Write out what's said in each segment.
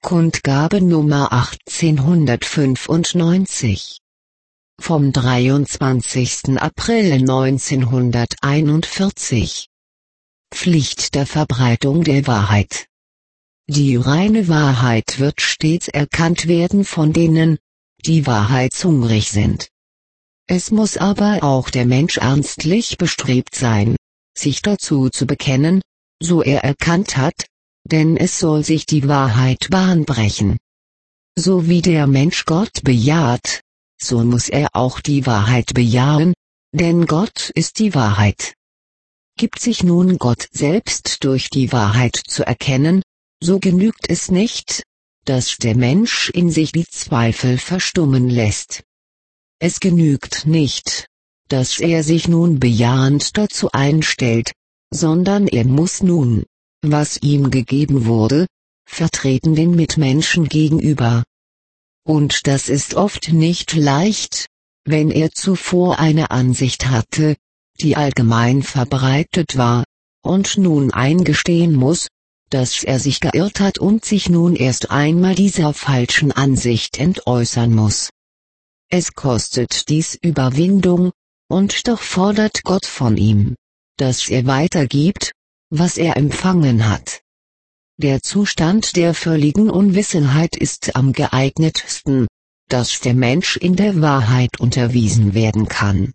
Kundgabe Nummer 1895. Vom 23. April 1941. Pflicht der Verbreitung der Wahrheit. Die reine Wahrheit wird stets erkannt werden von denen, die wahrheitshungrig sind. Es muss aber auch der Mensch ernstlich bestrebt sein, sich dazu zu bekennen, so er erkannt hat, denn es soll sich die Wahrheit Bahn brechen. So wie der Mensch Gott bejaht, so muss er auch die Wahrheit bejahen, denn Gott ist die Wahrheit. Gibt sich nun Gott selbst durch die Wahrheit zu erkennen, so genügt es nicht, dass der Mensch in sich die Zweifel verstummen lässt. Es genügt nicht, dass er sich nun bejahend dazu einstellt, sondern er muss nun, was ihm gegeben wurde, vertreten den Mitmenschen gegenüber. Und das ist oft nicht leicht, wenn er zuvor eine Ansicht hatte, die allgemein verbreitet war, und nun eingestehen muss, dass er sich geirrt hat und sich nun erst einmal dieser falschen Ansicht entäußern muss. Es kostet dies Überwindung, und doch fordert Gott von ihm, dass er weitergibt, was er empfangen hat. Der Zustand der völligen Unwissenheit ist am geeignetsten, dass der Mensch in der Wahrheit unterwiesen werden kann.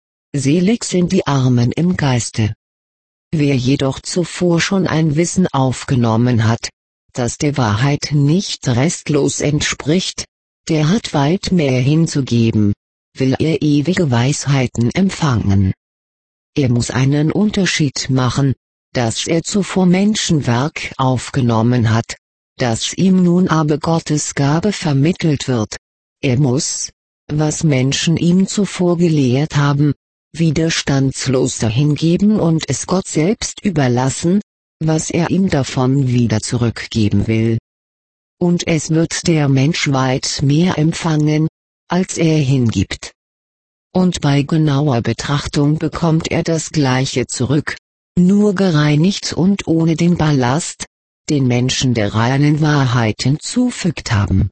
Selig sind die Armen im Geiste. Wer jedoch zuvor schon ein Wissen aufgenommen hat, das der Wahrheit nicht restlos entspricht, der hat weit mehr hinzugeben, will er ewige Weisheiten empfangen. Er muss einen Unterschied machen, dass er zuvor Menschenwerk aufgenommen hat, dass ihm nun aber Gottes Gabe vermittelt wird. Er muss, was Menschen ihm zuvor gelehrt haben, widerstandslos dahingeben und es Gott selbst überlassen, was er ihm davon wieder zurückgeben will. Und es wird der Mensch weit mehr empfangen, als er hingibt. Und bei genauer Betrachtung bekommt er das Gleiche zurück, nur gereinigt und ohne den Ballast, den Menschen der reinen Wahrheit hinzufügt haben.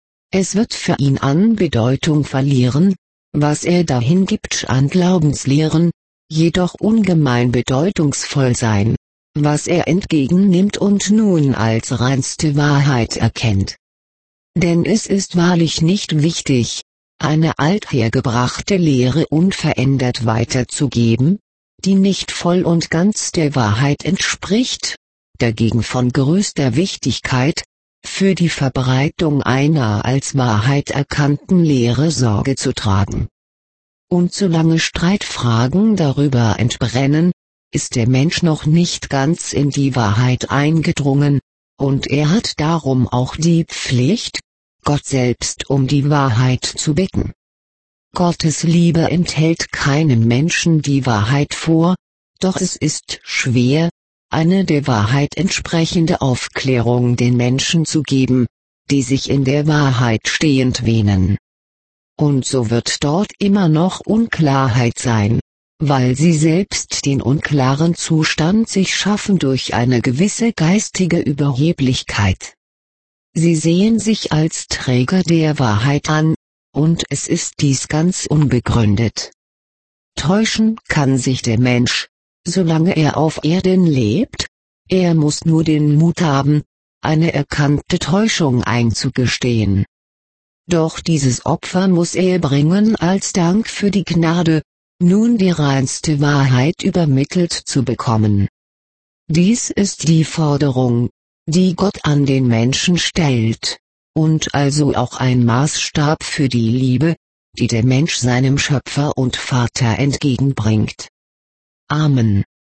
Es wird für ihn an Bedeutung verlieren, was er dahin gibt an Glaubenslehren, jedoch ungemein bedeutungsvoll sein, was er entgegennimmt und nun als reinste Wahrheit erkennt. Denn es ist wahrlich nicht wichtig, eine althergebrachte Lehre unverändert weiterzugeben, die nicht voll und ganz der Wahrheit entspricht, dagegen von größter Wichtigkeit, für die Verbreitung einer als Wahrheit erkannten Lehre Sorge zu tragen. Und solange Streitfragen darüber entbrennen, ist der Mensch noch nicht ganz in die Wahrheit eingedrungen, und er hat darum auch die Pflicht, Gott selbst um die Wahrheit zu bitten. Gottes Liebe enthält keinem Menschen die Wahrheit vor, doch es ist schwer, eine der Wahrheit entsprechende Aufklärung den Menschen zu geben, die sich in der Wahrheit stehend wähnen. Und so wird dort immer noch Unklarheit sein, weil sie selbst den unklaren Zustand sich schaffen durch eine gewisse geistige Überheblichkeit. Sie sehen sich als Träger der Wahrheit an, und es ist dies ganz unbegründet. Täuschen kann sich der Mensch, solange er auf Erden lebt, er muss nur den Mut haben, eine erkannte Täuschung einzugestehen. Doch dieses Opfer muss er bringen als Dank für die Gnade, nun die reinste Wahrheit übermittelt zu bekommen. Dies ist die Forderung, die Gott an den Menschen stellt, und also auch ein Maßstab für die Liebe, die der Mensch seinem Schöpfer und Vater entgegenbringt. Amen.